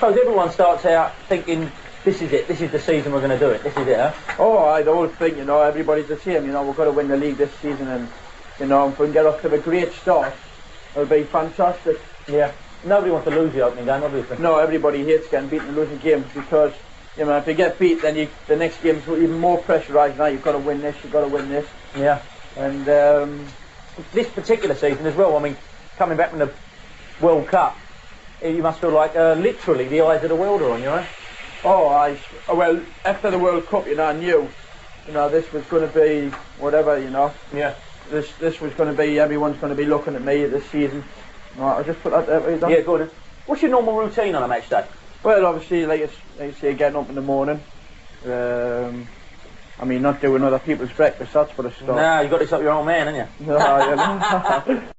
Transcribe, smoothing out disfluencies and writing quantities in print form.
suppose everyone starts out thinking, this is it, this is the season we're going to do it, this is it, huh? Oh, I don't think, you know, everybody's the same, you know, we've got to win the league this season, and, you know, if we can get off to a great start, it'll be fantastic. Yeah. Nobody wants to lose the opening game, obviously. No, everybody hates getting beaten and losing games, because, you know, if you get beat, then the next game's even more pressurised. Now you've got to win this, you've got to win this. Yeah. And this particular season as well, I mean, coming back from the World Cup, you must feel like literally the eyes of the world are on you, right? oh, well, after the World Cup, you know, I knew, you know, this was going to be whatever, you know. Yeah. This was going to be, everyone's going to be looking at me this season. Right, I'll just put that there. Yeah, go on. What's your normal routine on a match day? Well, obviously, like you say, getting up in the morning. I mean, not doing other people's breakfast, that's what I start. Nah, you got this up your own man, haven't you? No, you know.